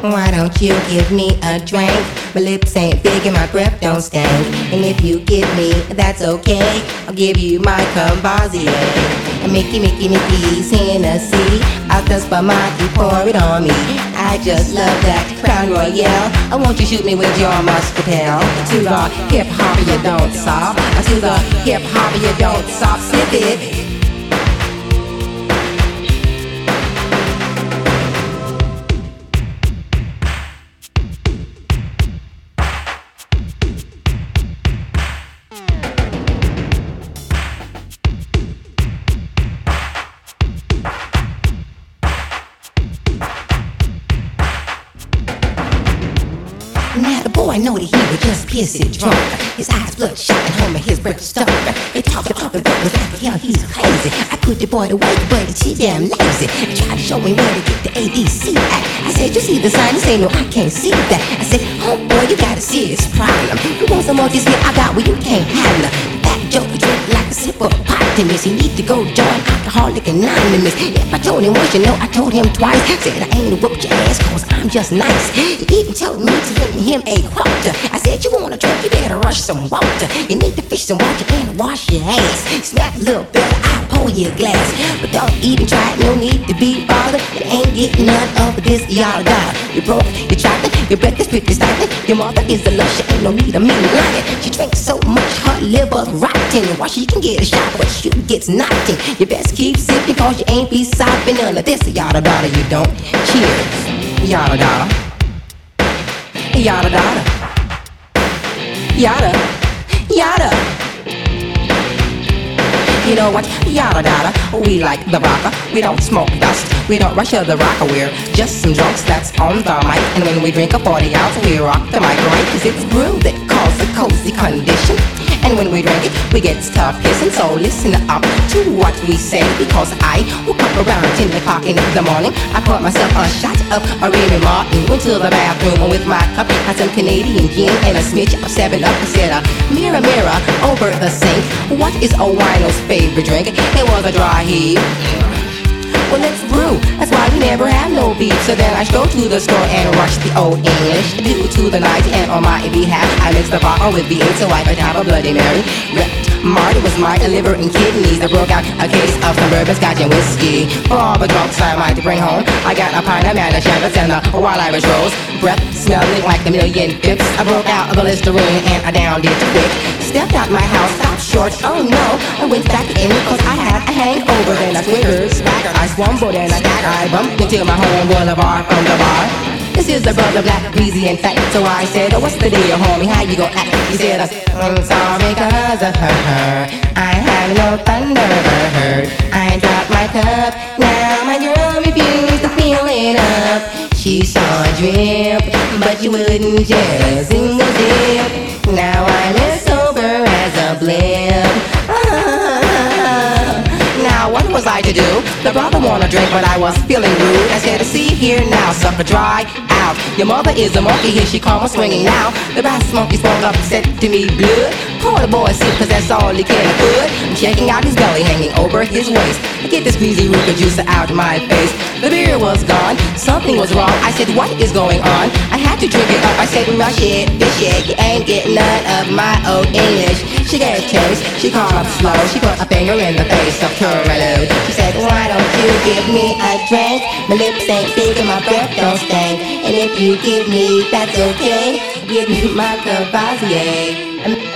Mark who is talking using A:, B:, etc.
A: Why don't you give me a drink? My lips ain't big and my breath don't stink. And if you give me, that's okay. I'll give you my Courvoisier. Mickey's Hennessy. Out the spumante, pour it on me. I just love that Crown Royale. I want you shoot me with your muscatel. To the hip hop, you don't stop. To the hip hop, you don't stop. Sip it. Now the boy know that he was just pissing drunk. His eyes bloodshot and home his breath stuck. They talk like hell, he's crazy. I put the boy to work, but he's too damn lazy. I tried to show him where to get the ABC at. I said, you see the sign? He say, no, I can't see that. I said, oh boy, you got a serious problem. You want some more this here I got? Well, you can't have none. That joker drink like a sip of optimist. He need to go join Alcoholic Anonymous. If I told him once, you know I told him twice. Said I ain't whooped your ass cause I'm just nice. He even told me to give him a quarter. I said, you wanna drink, you better rush some water. You need to fish some water and wash your ass. Snap a little better, I'll pour you a glass. But don't even try it, no need to be bothered. You ain't getting none of this yada yada. You broke, you chopping, your breath is pretty stifling. Your mother is a lush, ain't no need of me lying. She drinks so much, her liver's rotten. Why she can get a shot, but she gets knocked in. You best keep sipping cause you ain't be sopping none of this yada yada. You don't. Cheers. Yada yada. Yada yada. Yada. Yada. You know what? Yada yada. We like the vodka. We don't smoke dust. We don't rush the rocker. We're just some drunks that's on the mic. And when we drink a 40 ounce, we rock the mic right. Cause it's brew that causes a cozy condition. And when we drink it, we get tough kissing. So listen up to what we say. Because I woke up around 10 o'clock in the morning. I poured myself a shot of a Remy Martin. Went to the bathroom with my cup. Had some Canadian gin and a smidge of 7-Up. I said, mirror, mirror, over the sink, what is a wino's favorite drink? It was a dry heat. Well, let's brew. That's why we never have no beef. So then I go to the store and rush the old English. Due to the night and on my behalf, I mixed the bottle with V8 so I could have a Bloody Mary. Marty was my liver and kidneys. I broke out a case of some bourbon, scotch, and whiskey. For all the drunks I might bring home, I got a pint of Manischewitz and a Wild Irish Rose. Breath smelling like a million pips. I broke out the Listerine and I downed it quick. Stepped out my house, stopped short, oh no. I went back in cause I had a hangover. Then I twittered, swaggered, I swumbled and I bumped into my home boulevard from the bar. This is the brother Black, Breezy and Fat. So I said, oh, what's the deal, homie? How you gon' act? He said, I'm sorry cause of her. I have no thunderbird. I dropped my cup. Now my girl refused to fill it up. She saw a drip, but you wouldn't just single dip. Now I'm as sober as a blip. Now what was I to do? The brother wanna drink, but I was feeling rude. I said, see here now, sucker, dry out. Your mother is a monkey, here she come swinging now. The brass monkey swung up and said to me, blood. Pour the boy a sip, cause that's all he can afford. I'm checking out his belly hanging over his waist. I get this greasy Ruka juicer out of my face. The beer was gone, something was wrong. I said, what is going on? I had to drink it up. I said, rush it, fish it. You ain't getting none of my old English. She gave chase, she called up slow. She put a finger in the face of Curlew. She said, why don't you give me a drink? My lips ain't big and my breath don't stink. And if you give me, that's okay. Give me my Courvoisier.